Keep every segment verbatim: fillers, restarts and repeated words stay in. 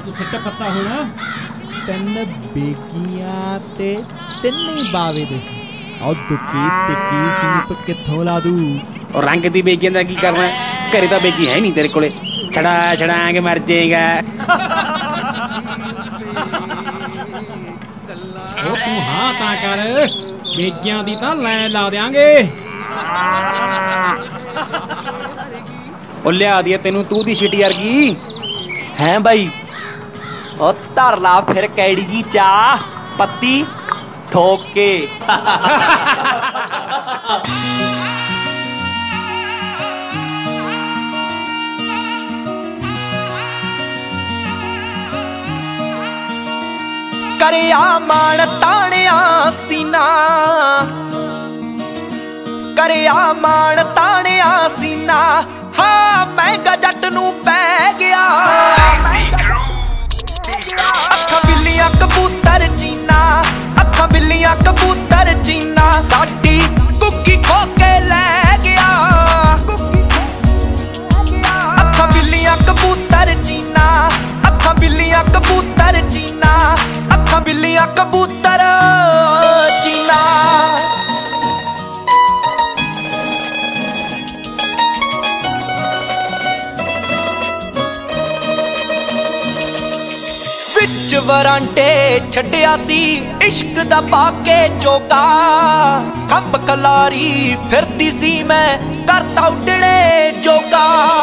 ਤੂੰ ਸਿੱਟਾ ਪੱਤਾ ਹੋਣਾ ਤਿੰਨ ਬੇਗੀਆਂ ਤੇ ਤਿੰਨ ਹੀ ਬਾਵੇ ਦੇ ਉਹ ਦੁੱਕੀ ਤਿੱਕੀ ਸੀਪ ਕਿੱਥੋਂ ਲਾ ਦੂ ਉਹ ਰੰਗ ਦੀ ਬੇਗੀਆਂ ਦਾ ਕੀ ਕਰਨਾ ਘਰੇ ਤਾਂ ਬੇਗੀ ਹੈ ਨਹੀਂ ਤੇਰੇ ਕੋਲੇ ਛੜਾ ਛੜਾ ਕੇ ਮਰ ਜਾਏਗਾ ਉਹ ਤੂੰ ਹਾਂ ਤਾਂ ਕਰ ਬੇਗੀਆਂ ਦੀ ਤਾਂ ਲੈ ਲਾ ਦਿਆਂਗੇ ਉਹ ਲਿਆ ਦੀ ਤੈਨੂੰ ਤੂੰ ਦੀ ਛਿਟੀ ਵਰਗੀ ਹੈ ਬਾਈ ਉਹ ਧਰ ਲਾ ਫਿਰ ਕੈੜੀ ਜੀ ਚਾਹ ਪੱਤੀ ਠੋਕ ਕੇ ਕਰਿਆ ਮਾਣ ਤਾਣਿਆ ਸੀਨਾ ਕਰਿਆ ਮਾਣ ਤਾਣਿਆ ਸੀਨਾ ਹਾਂ ਮਹਿੰਗਾ ਜੱਟ ਨੂੰ ਪੈ ਗਿਆ ਅੱਖਾਂ ਬਿੱਲੀਆਂ ਕਬੂਤਰ ਜੀਨਾ ਅੱਖਾਂ ਬਿੱਲੀਆਂ ਕਬੂਤਰ ਜੀਨਾ ਸਾਡੀ ਕੁੱਕੀ ਖੋ ਕੇ ਲੈ ਗਿਆ ਅੱਖਾਂ ਬਿੱਲੀਆਂ ਕਬੂਤਰ ਜੀਨਾ ਅੱਖਾਂ ਬਿੱਲੀਆਂ ਕਬੂਤਰ ਜੀਨਾ ਅੱਖਾਂ ਬਿੱਲੀਆਂ ਕਬੂਤਰ ਜੀਨਾ ਵਿੱਚ ਵਰਾਂਡੇ ਛੱਡਿਆ ਸੀ ਇਸ਼ਕ ਦਾ ਪਾ ਕੇ ਚੋਗਾ ਖੰਭ ਖਲਾਰੀ ਫਿਰਦੀ ਸੀ ਮੈਂ ਕਰਤਾ ਉੱਡਣੇ ਜੋਗਾ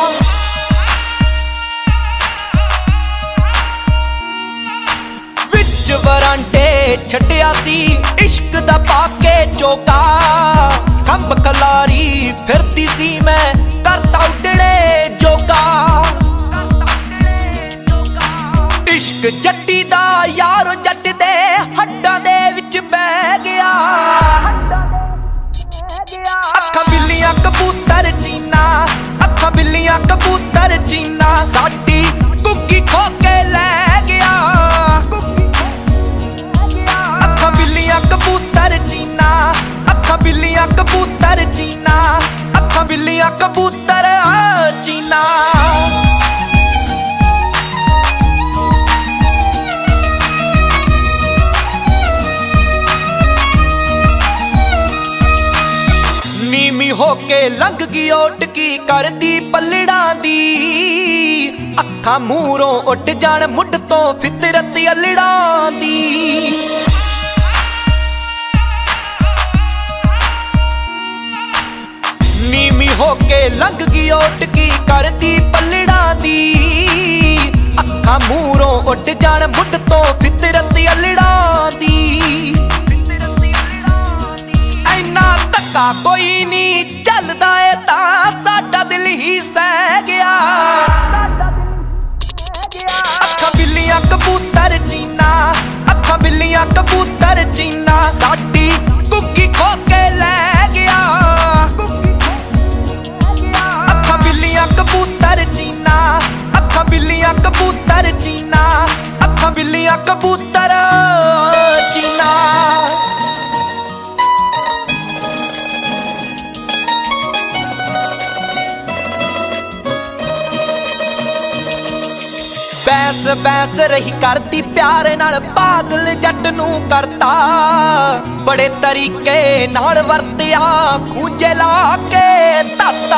ਵਿੱਚ ਵਰਾਂਡੇ ਛੱਡਿਆ ਸੀ ਇਸ਼ਕ ਦਾ ਪਾ ਕੇ ਚੋਗਾ ਖੰਭ ਖਲਾਰੀ ਫਿਰਦੀ ਸੀ ਮੈਂ ਕਰਤਾ ਉੱਡਣੇ ਜੋਗਾ ਇਸ਼ਕ ਜੱਟੀ ਦਾ ਯਾਰ ਜੱਟ ਦੇ ਹੱਡਾਂ ਦੇ ਵਿੱਚ ਬਹਿ ਗਿਆ ਅੱਖਾਂ ਬਿੱਲੀਆਂ ਕਬੂਤਰ ਜੀਨਾ ਅੱਖਾਂ ਬਿੱਲੀਆਂ ਕਬੂਤਰ ਜੀਨਾ ਸਾਡੀ ਕੁੱਕੀ ਖੋ ਕੇ ਲੈ ਗਿਆ ਅੱਖਾਂ ਬਿੱਲੀਆਂ ਕਬੂਤਰ ਜੀਨਾ ਅੱਖਾਂ ਬਿੱਲੀਆਂ ਕਬੂਤਰ ਜੀਨਾ ਅੱਖਾਂ ਬਿੱਲੀਆਂ ਕਬੂਤਰ ਜੀਨਾ ਨੀਵੀਂ ਹੋ ਕੇ ਲੰਘ ਗਈ ਓਟਕੀ ਕਰਦੀ ਪੱਲੜਾਂ ਦੀ ਅੱਖਾਂ ਮੂਹਰੋਂ ਉੱਡ ਜਾਣ ਮੁੱਢ ਤੋਂ ਫਿਤਰਤ ਅਲੜਾਂ ਦੀ ਨੀਵੀਂ ਹੋ ਕੇ ਲੰਘ ਗਈ ਓਟਕੀ ਕਰਦੀ ਪੱਲੜਾਂ ਦੀ ਅੱਖਾਂ ਮੂਹਰੋਂ ਉੱਡ ਜਾਣ ਮੁੱਢ ਤੋਂ ਫਿਤਰਤ ਅਲੜਾਂ ਦੀ ਇੰਨਾ ਧੱਕਾ ਕੋਈ ਨਹੀਂ ਚੱਲਦਾ ਏ ਤਾਂ ਸਾਡਾ ਦਿਲ ਹੀ ਸਹਿ ਗਿਆ ਅੱਖਾਂ ਬਿੱਲੀਆਂ ਕਬੂਤਰ ਜੀਨਾ ਅੱਖਾਂ ਬਿੱਲੀਆਂ ਕਬੂਤਰ ਜੀਨਾ ਸਾਡੀ ਕੁੱਕੀ ਖੋ ਕੇ ਲੈ ਗਿਆ ਅੱਖਾਂ ਬਿੱਲੀਆਂ ਕਬੂਤਰ ਜੀਨਾ ਅੱਖਾਂ ਬਿੱਲੀਆਂ ਕਬੂਤਰ ਜੀਨਾ ਅੱਖਾਂ ਬਿੱਲੀਆਂ ਕਬੂਤਰ ਜੀਨਾ ਬੈਸ ਬੈਸ ਰਹੀ ਕਰਦੀ ਪਿਆਰ ਨਾਲ ਪਾਗਲ ਜੱਟ ਨੂੰ ਕਰਤਾ ਬੜੇ ਤਰੀਕੇ ਨਾਲ ਵਰਤਿਆ ਖੂੰਜੇ ਲਾ ਕੇ ਧਾਤਾ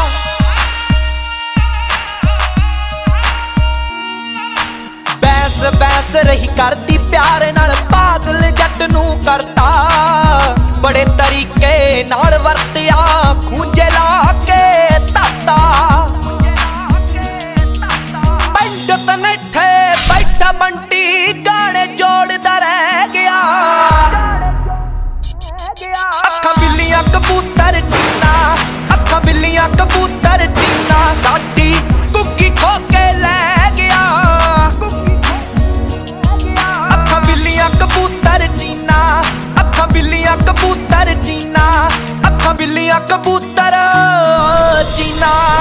ਬੈਸ ਬੈਸ ਰਹੀ ਕਰਦੀ ਪਿਆਰ ਨਾਲ ਪਾਗਲ ਜੱਟ ਨੂੰ ਕਰਤਾ ਬੜੇ ਤਰੀਕੇ ਨਾਲ ਵਰਤਿਆ ਖੂੰਜੇ ਲਾ ਕੇ ਧਾਤਾ ਨੱਠੇ ਬੈਠਾ ਬੰਟੀ ਗਾਣੇ ਜੋੜਦਾ ਰਹਿ ਗਿਆ ਅੱਖਾਂ ਬਿੱਲੀਆਂ ਕਬੂਤਰ ਜੀਨਾ ਅੱਖਾਂ ਬਿੱਲੀਆਂ ਕਬੂਤਰ ਜੀਨਾ ਸਾਡੀ ਕੁੱਕੀ ਖੋ ਕੇ ਲੈ ਗਿਆ ਅੱਖਾਂ ਬਿੱਲੀਆਂ ਕਬੂਤਰ ਜੀਨਾ ਅੱਖਾਂ ਬਿੱਲੀਆਂ ਕਬੂਤਰ ਜੀਨਾ ਅੱਖਾਂ ਬਿੱਲੀਆਂ ਕਬੂਤਰ ਜੀਨਾ